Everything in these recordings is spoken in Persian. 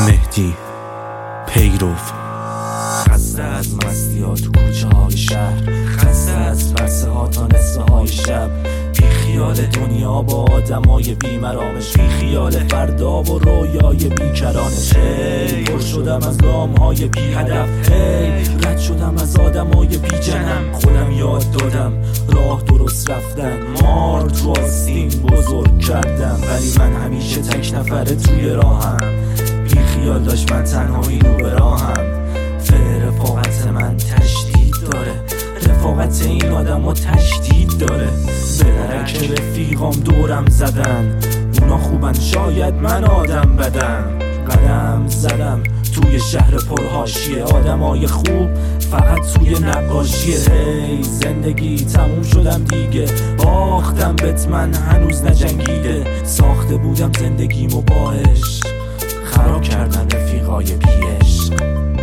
مهدی پیرو. خسته از مستی ها تو کوچه های شهر، خسته از پرسه ها تا نصفه های شب، بی خیال دنیا با آدمای بی مرامش، بی خیال فردا و رویای بیکرانش. هی پر شدم از گام های بی هدف، هی رد شدم از آدمای بی جنم. خودم یاد دادم راه درست رفتن، مار تو آستین بزرگ کردم، ولی من همیشه تک نفره توی راهم. بی خیال داشت من تنهایی رو به راهم. رفاقت من تشدید داره، رفاقت این آدم ها تشدید داره. به درک رفیقام دورم زدن، اونا خوبن شاید من آدم بدم. قدم زدم توی شهر پرحاشیه، آدمای خوب فقط توی نقاشیه. هی زندگی تموم شدم دیگه، باختم بهت من هنوز نجنگیده. ساخته بودم زندگیمو با عشق، خراب کردن رفیقای بی عشق.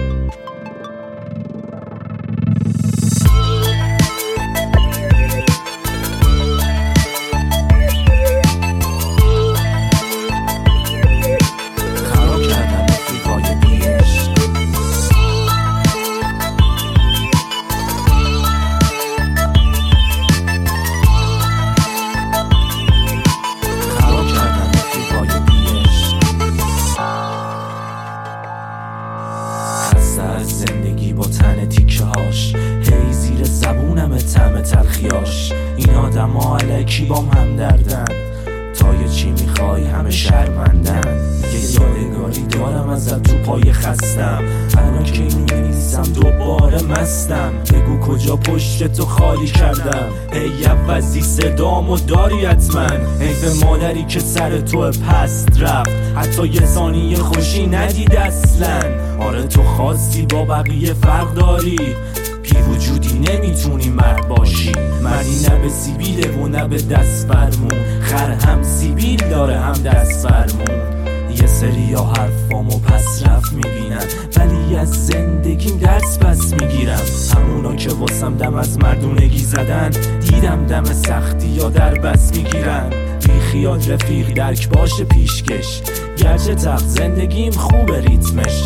زندگی با تن تیکه هاش، هی زیر زبونم طعم تلخیاش. این آدم ها علکی بام هم دردن، تا یه چی میخوای همه شرمندن. یه یادگاری دارم ازت تو پای خستم، الان که اینو می‌نویسم دوباره مستم. بگو کجا پشت تو خالی کردم، ای عوضی صدامو داری حتما. ای به مادری که سر تو پست رفت، حتی یه ثانیه خوشی ندید اصلا. آره تو خاصی با بقیه فرق داری، بی وجودی نمیتونی مرد باشی. مردی نه به سیبیله و نه به دست فرمون، خر هم سیبیل داره هم دست فرمون. یه سری ها حرفامو پس رفت میبینن، ولی از زندگیم درس پس میگیرم. همونا که واسم دم از مردونگی زدن، دیدم دم سختی یا در بس میگیرن. بی خیال رفیق درک باشه پیشکش، گرچه تخت زندگیم خوبه ریتمش.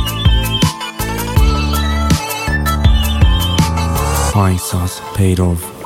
پایساز پیرو.